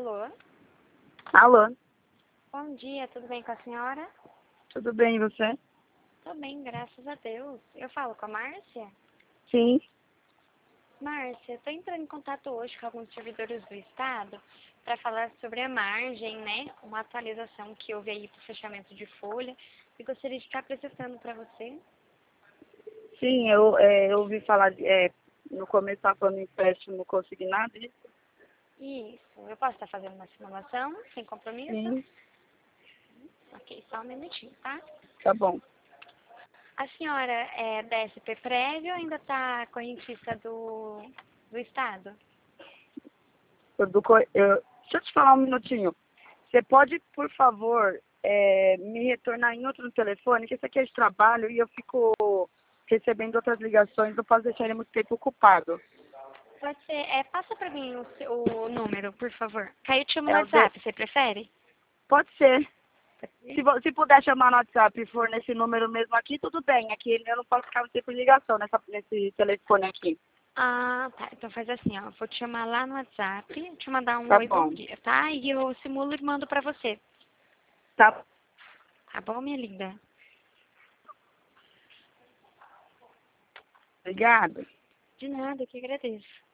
Alô? Alô, Bom dia, tudo bem com a senhora? tudo bem, e você? Tô bem, graças a Deus. Eu falo com a Márcia? Sim, Márcia, tô entrando em contato hoje com alguns servidores do Estado para falar sobre a margem, né? Uma atualização que houve aí para o fechamento de folha e gostaria de estar apresentando para você. sim, eu ouvi falar, no começo estava falando em empréstimo consignado, isso? Isso, eu posso estar fazendo uma simulação sem compromisso? Sim, Ok, só um minutinho, tá? tá bom. A senhora é da SP Prévio ou ainda está correntista do Estado? Deixa eu te falar um minutinho. Você pode, por favor, me retornar em outro telefone, que esse aqui é de trabalho e eu fico recebendo outras ligações, não posso deixar ele muito tempo ocupado. Pode ser, passa para mim o número, por favor. Que aí eu te chamo no É o do... WhatsApp, você prefere? Pode ser. Pode ser? Se puder chamar no WhatsApp e for nesse número mesmo aqui, tudo bem. Aqui eu não posso ficar muito tempo em ligação nesse telefone aqui. Ah, tá. Então faz assim, ó. Vou te chamar lá no WhatsApp, te mandar um Tá oi, bom bom. dia, tá? E eu simulo e mando pra você. Tá. Tá bom, minha linda? Obrigada. De nada, eu que agradeço.